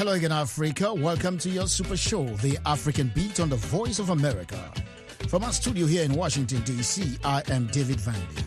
Hello again, Africa. Welcome to your super show, The African Beat on the Voice of America. From our studio here in Washington, D.C., I am David Vandy.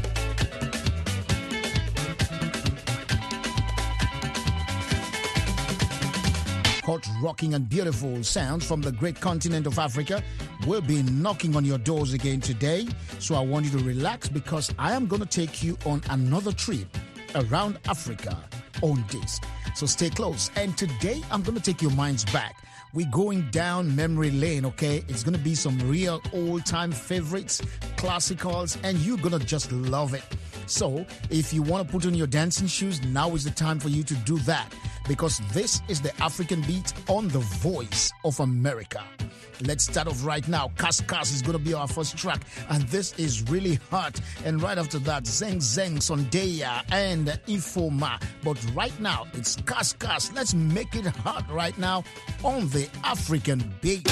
Hot, rocking and beautiful sounds from the great continent of Africa will be knocking on your doors again today. So I want you to relax because I am going to take you on another trip around Africa on disc. So stay close. And today I'm going to take your minds back. We're going down memory lane, okay? It's going to be some real old-time favorites, classicals, and you're going to just love it. So if you want to put on your dancing shoes, now is the time for you to do that because this is the African Beat on the Voice of America. Let's start off right now. Kas Kas is going to be our first track, and this is really hot. And right after that, Zeng Zeng, Sondeya, and Ifoma. But right now, it's Kas Kas. Let's make it hot right now on the African Beat.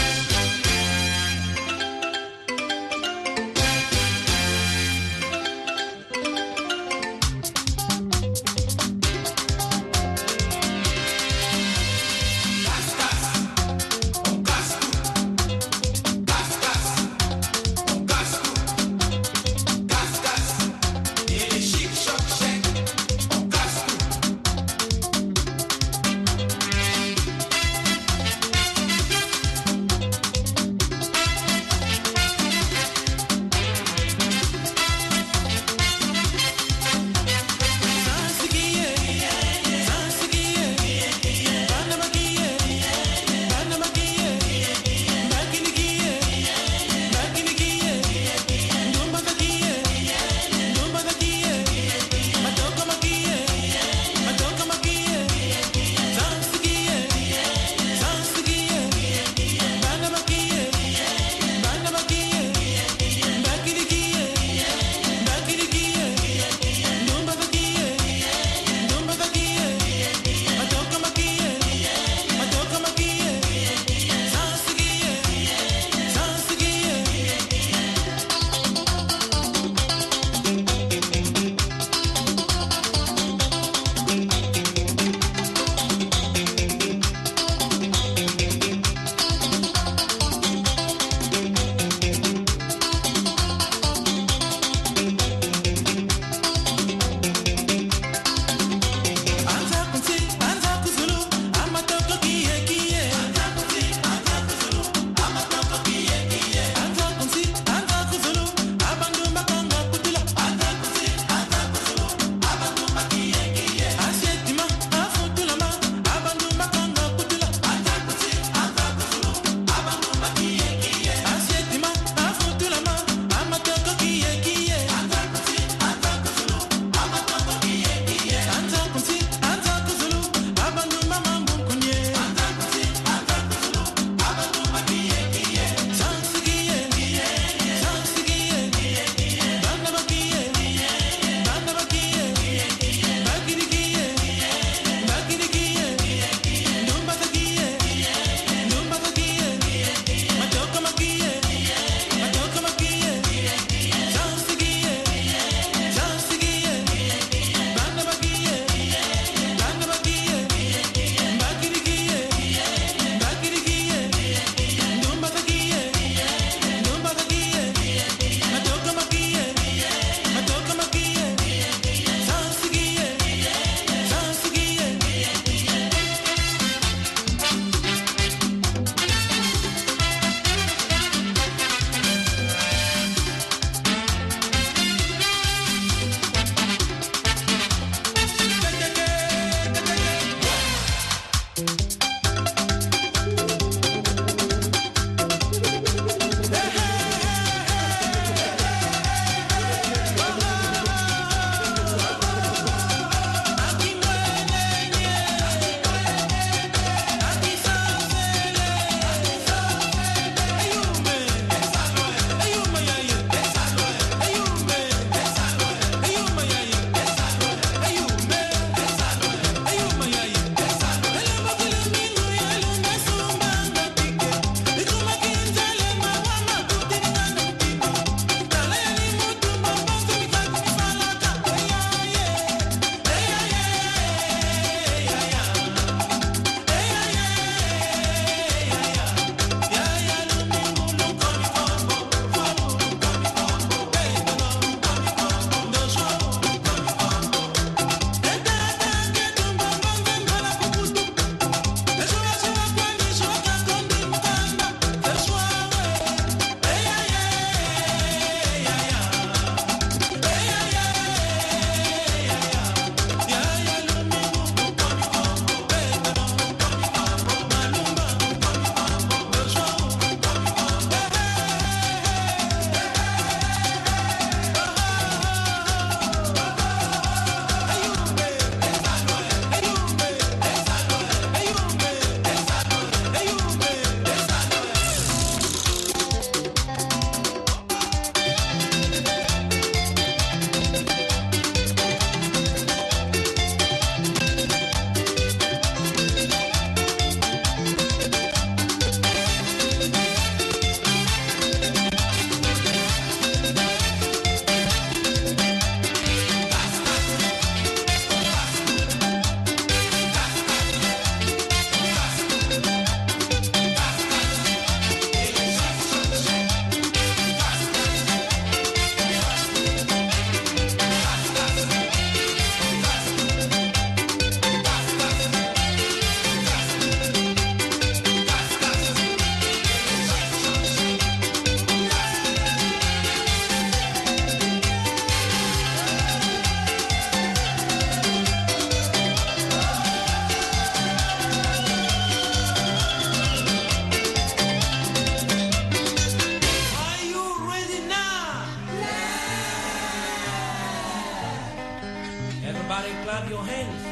Everybody clap your hands.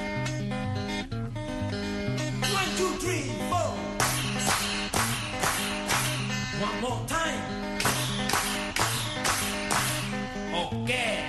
1, 2, 3, 4. One more time. Okay.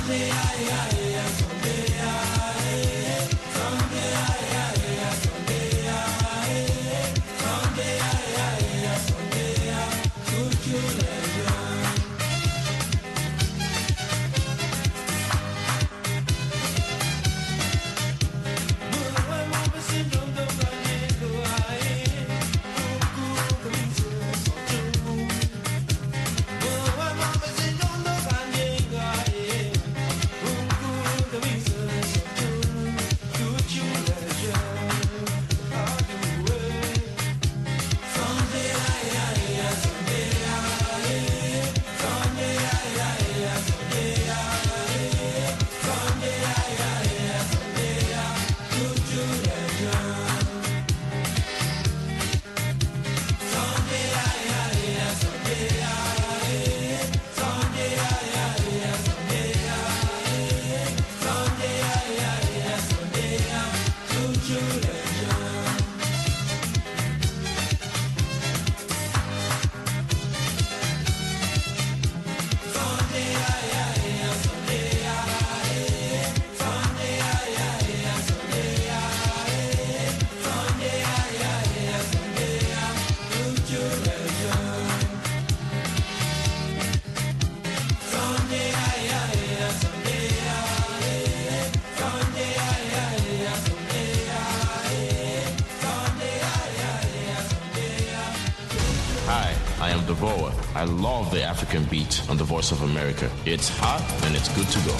I am Devoa. I love the African beat on the Voice of America. It's hot and it's good to go.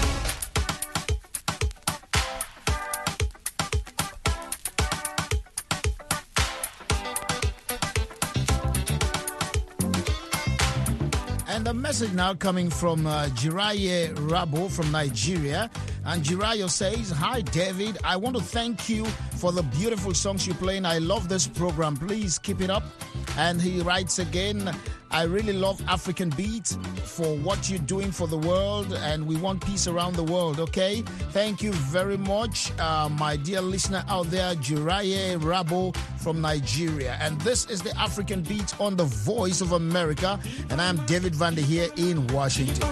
And a message now coming from Jiraye Rabo from Nigeria. And Jirayo says, "Hi, David. I want to thank you for the beautiful songs you're playing. I love this program. Please keep it up." And he writes again, "I really love African beats for what you're doing for the world, and we want peace around the world." Okay, thank you very much, my dear listener out there, Jiraye Rabo from Nigeria. And this is the African Beat on the Voice of America, and I'm David Vander here in Washington.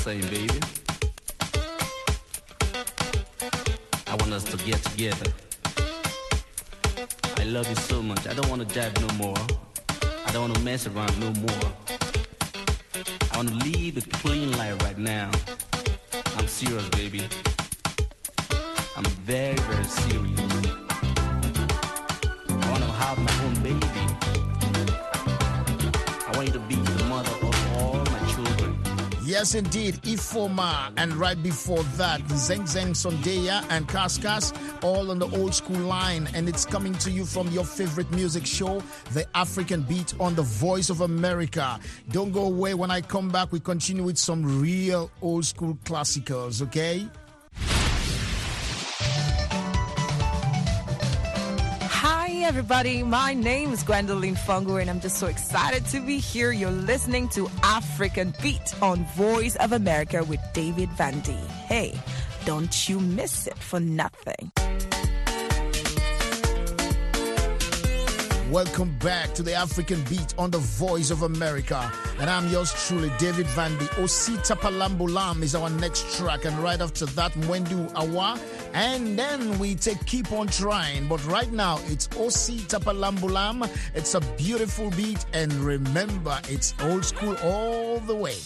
saying, baby. I want us to get together. I love you so much. I don't want to jive no more. I don't want to mess around no more. I want to live a clean life right now. I'm serious, baby. I'm very, very serious. I want to have my own baby. I want you to be the mother of all my children. Yes, indeed, Ifoma, and right before that, Zeng Zeng Sondeya and Kaskas, all on the old school line, and it's coming to you from your favorite music show, The African Beat on the Voice of America. Don't go away. When I come back, we continue with some real old school classicals, okay? Hi everybody, my name is Gwendolyn Fungo and I'm just so excited to be here. You're listening to African Beat on Voice of America with David Van D. Hey, don't you miss it for nothing. Welcome back to the African Beat on the Voice of America. And I'm yours truly, David Vandy. Osi Tapalambulam is our next track. And right after that, Mwendu Awa. And then we take Keep On Trying. But right now, it's Osi Tapalambulam. It's a beautiful beat. And remember, it's old school all the way.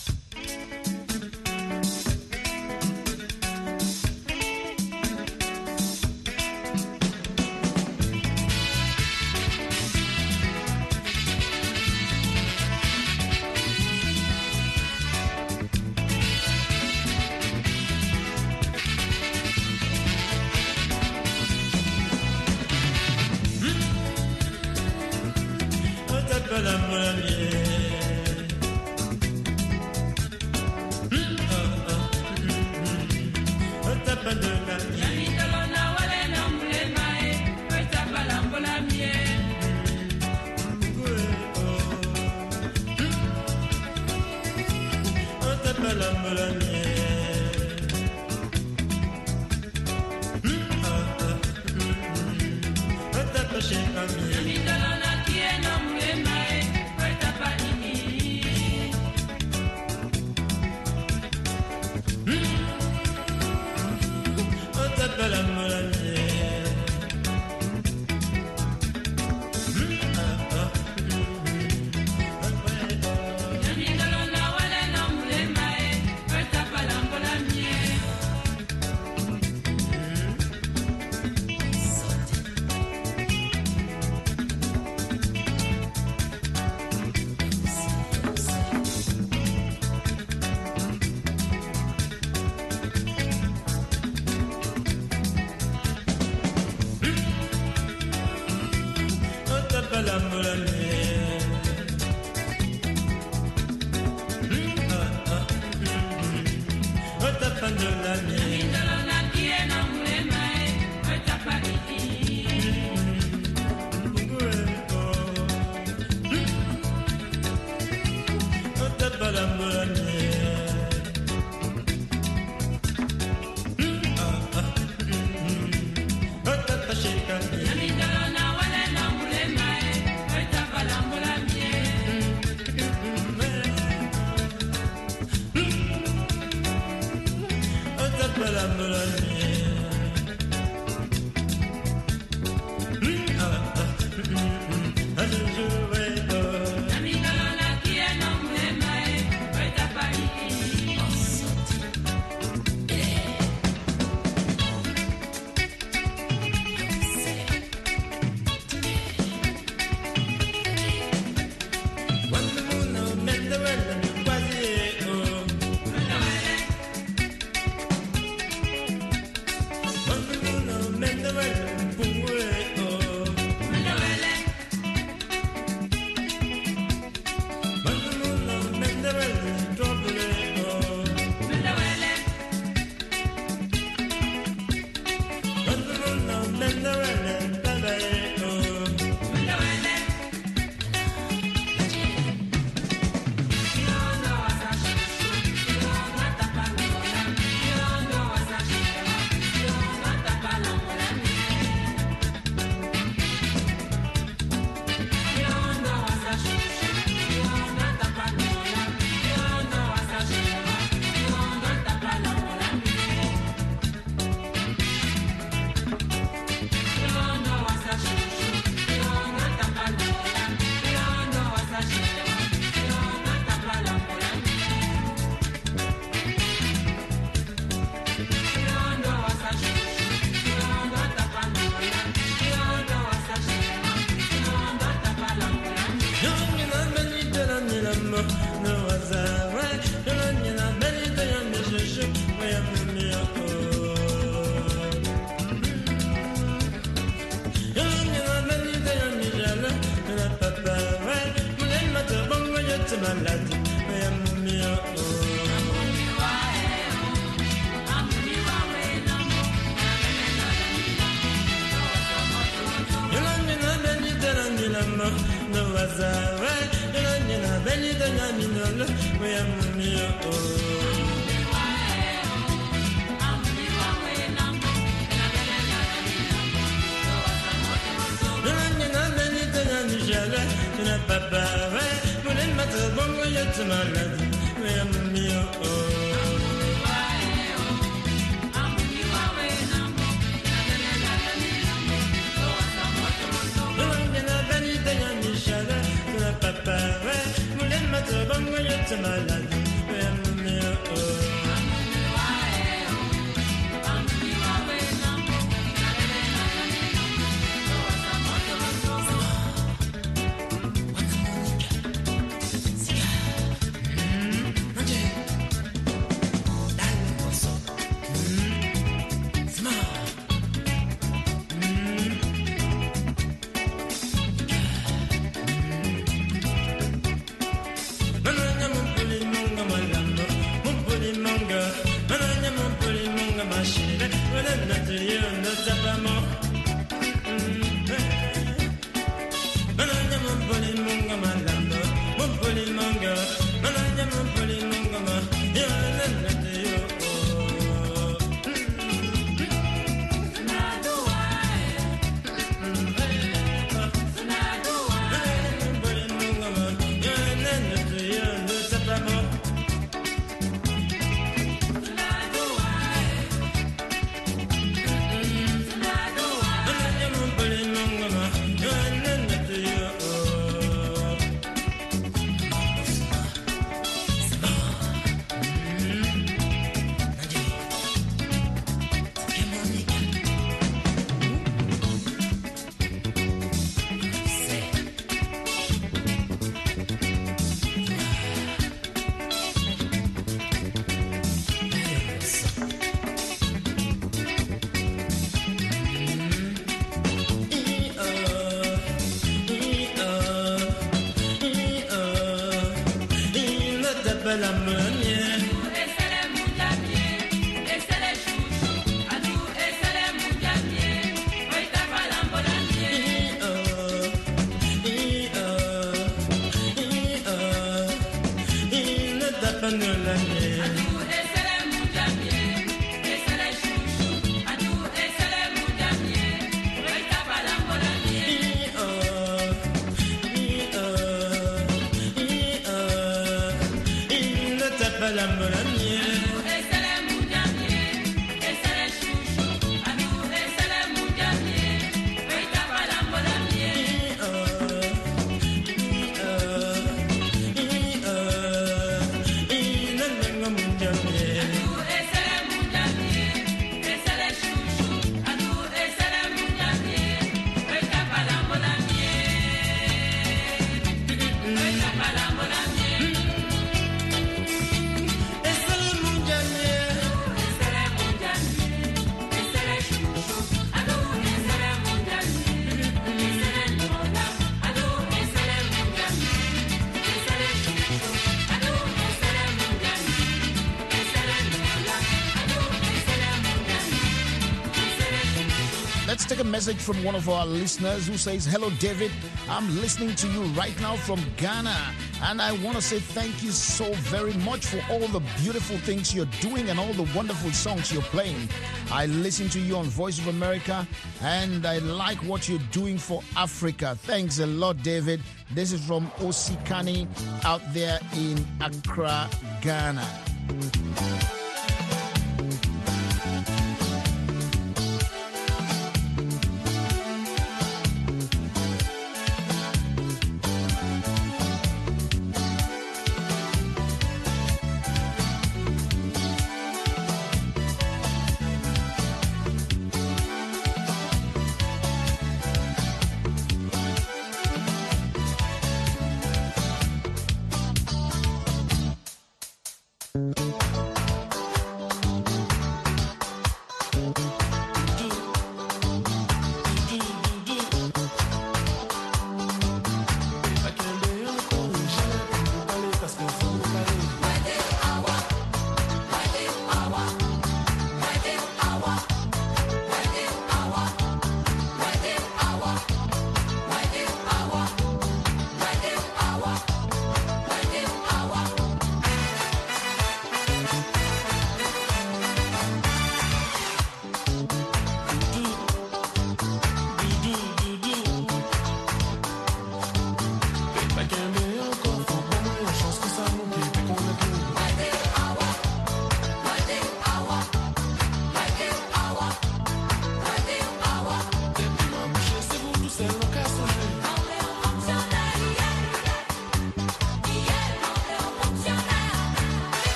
Let's take a message from one of our listeners who says, "Hello, David. I'm listening to you right now from Ghana. And I want to say thank you so very much for all the beautiful things you're doing and all the wonderful songs you're playing. I listen to you on Voice of America and I like what you're doing for Africa. Thanks a lot, David." This is from Osikani out there in Accra, Ghana.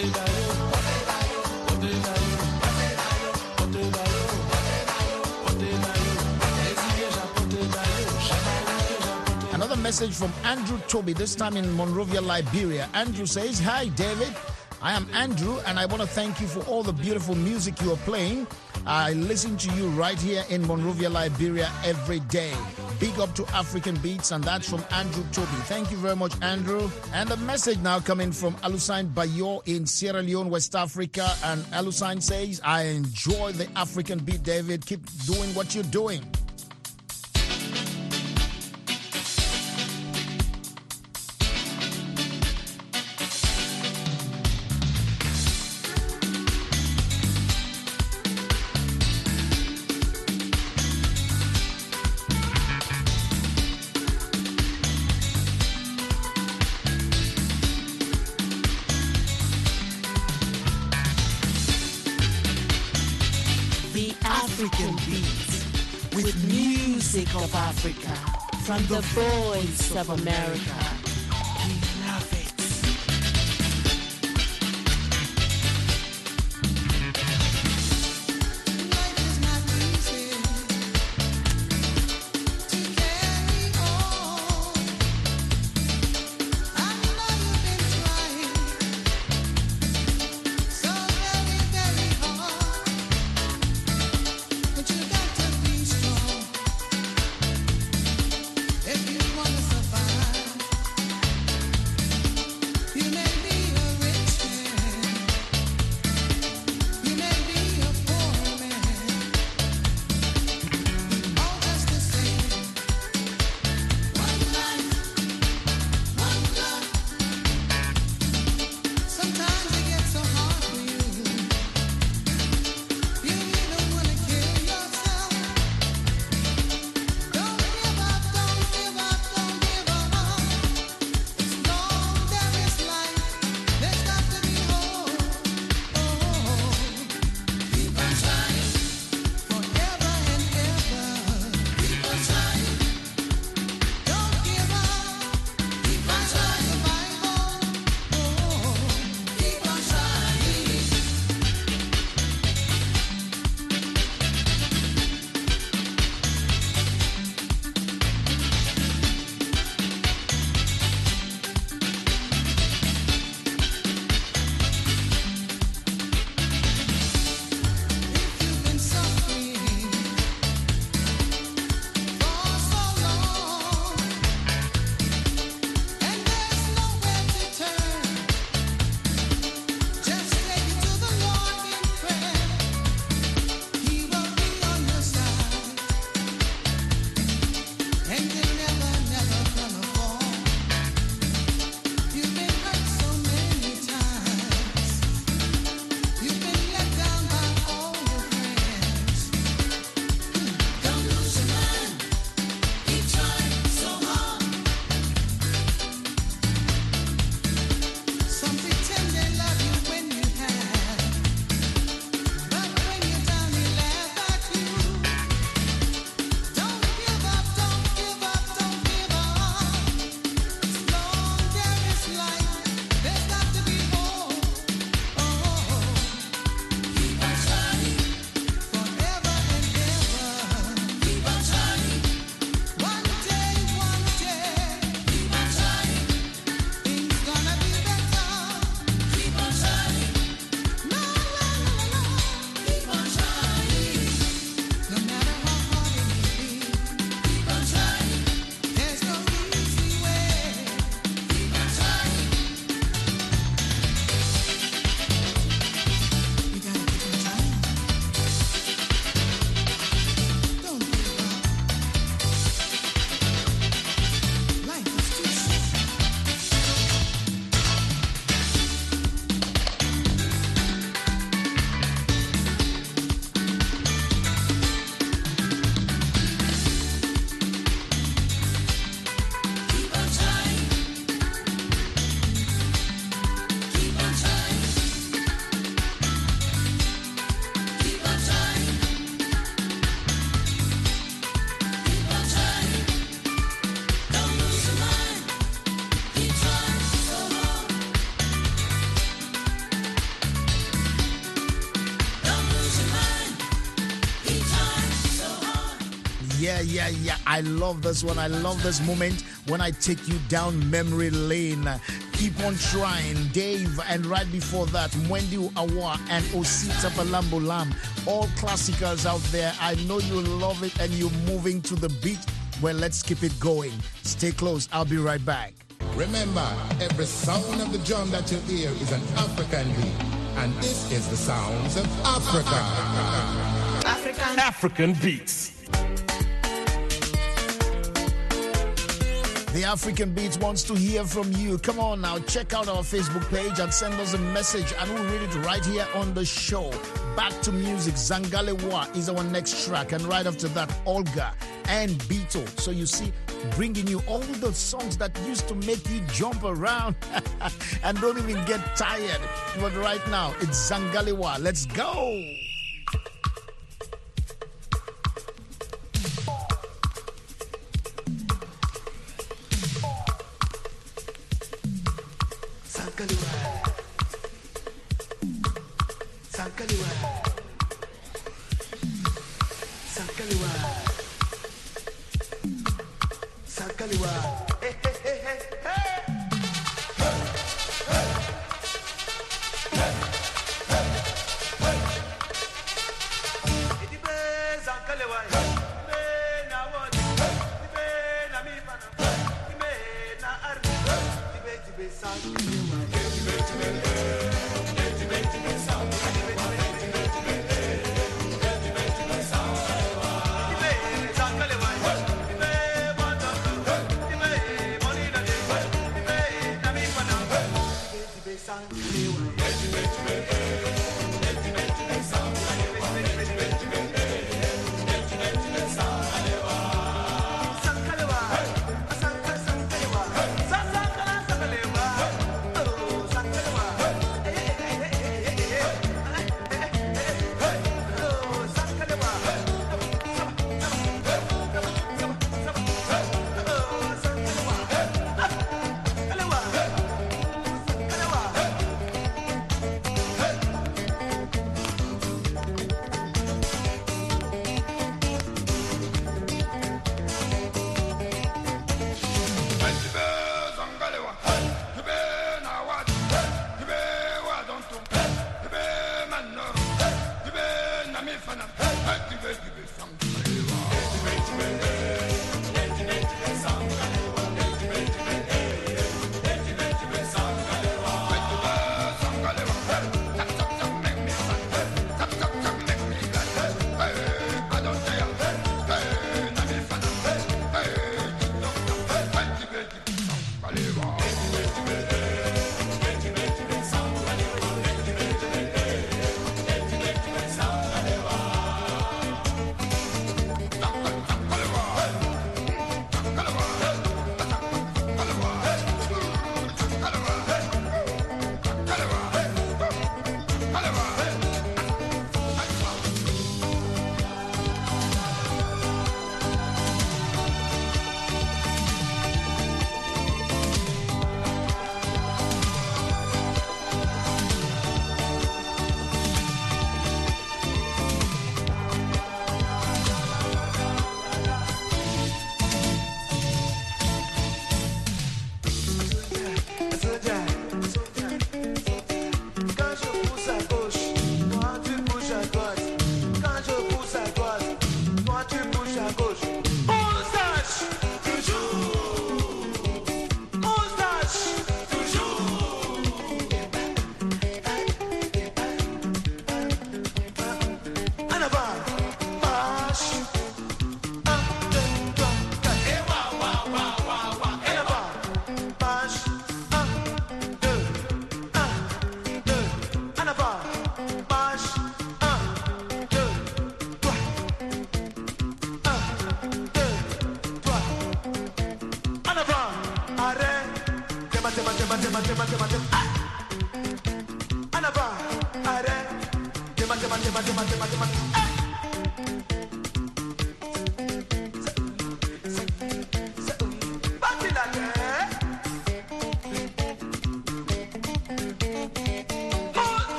Another message from Andrew Toby, this time in Monrovia, Liberia. Andrew says, "Hi, David. I am Andrew, and I want to thank you for all the beautiful music you are playing. I listen to you right here in Monrovia, Liberia every day. Big up to African Beats," and that's from Andrew Toby. Thank you very much, Andrew. And a message now coming from Alusine Bayo in Sierra Leone, West Africa. And Alusine says, "I enjoy the African Beat, David. Keep doing what you're doing." African Beats, with music of Africa, from the voice of America. We love it. Life is not easy to carry on. I know you've been trying so very, very hard. But you got to be strong if you want to survive. Yeah. I love this one. I love this moment when I take you down memory lane. Keep on trying, Dave. And right before that, Mwendi Awa and Osita Palambo Lam. All classicals out there. I know you love it and you're moving to the beat. Well, let's keep it going. Stay close. I'll be right back. Remember, every sound of the drum that you hear is an African beat. And this is the sounds of Africa. African beats. The African Beats wants to hear from you. Come on now, check out our Facebook page and send us a message and we'll read it right here on the show. Back to music. Zangalewa is our next track. And right after that, Olga and Beto. So you see, bringing you all the songs that used to make you jump around and don't even get tired. But right now, it's Zangalewa. Let's go.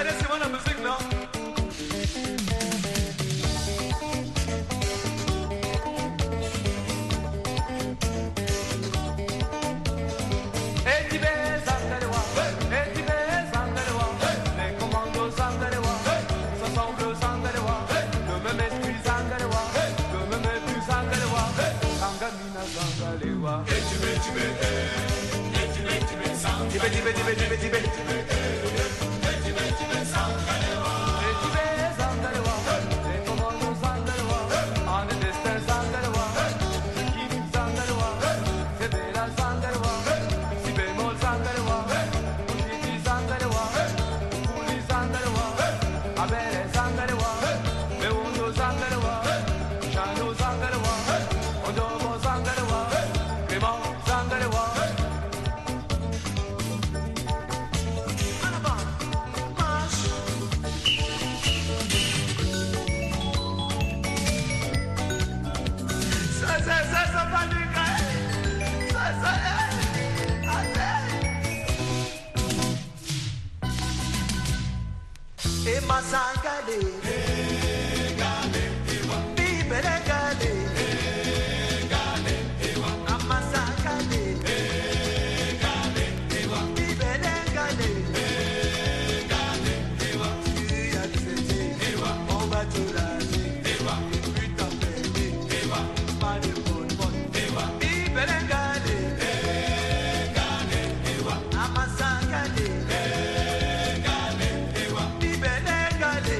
connaissez-moi la musique, non? Gale,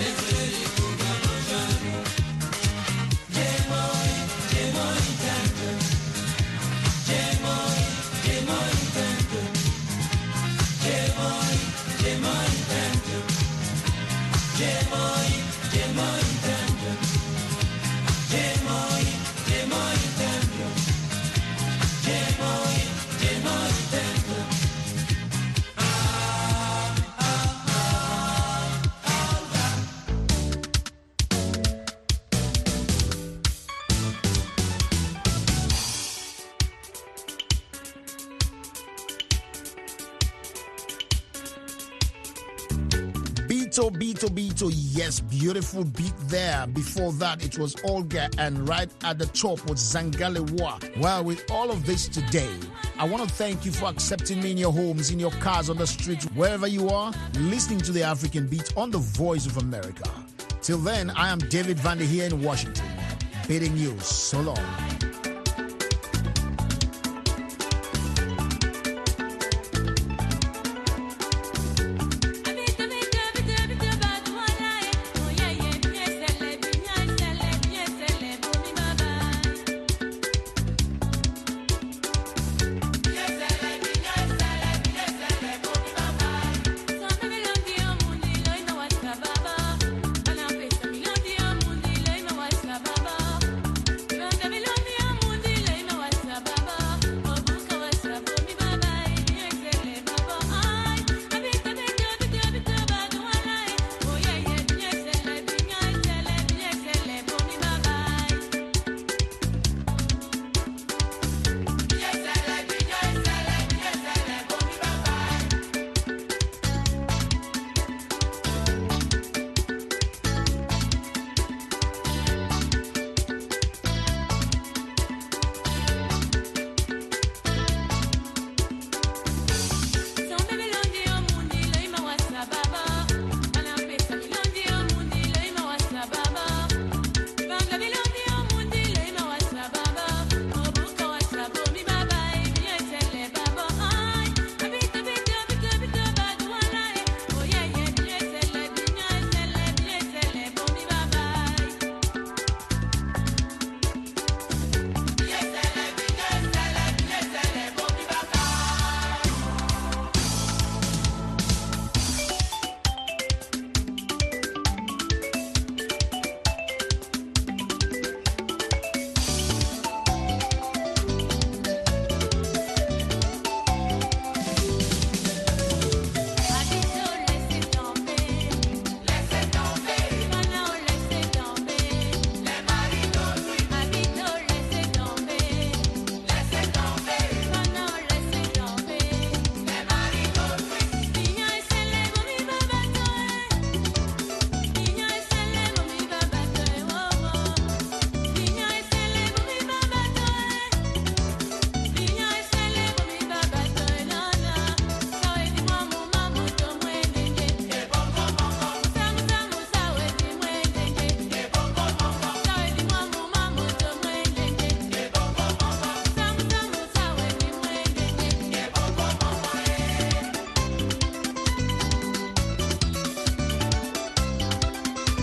Beto, yes, beautiful beat there. Before that, it was Olga, and right at the top was Zangalewa. Well, with all of this today, I want to thank you for accepting me in your homes, in your cars, on the streets, wherever you are, listening to the African Beat on the Voice of America. Till then, I am David Vandy here in Washington, bidding you so long.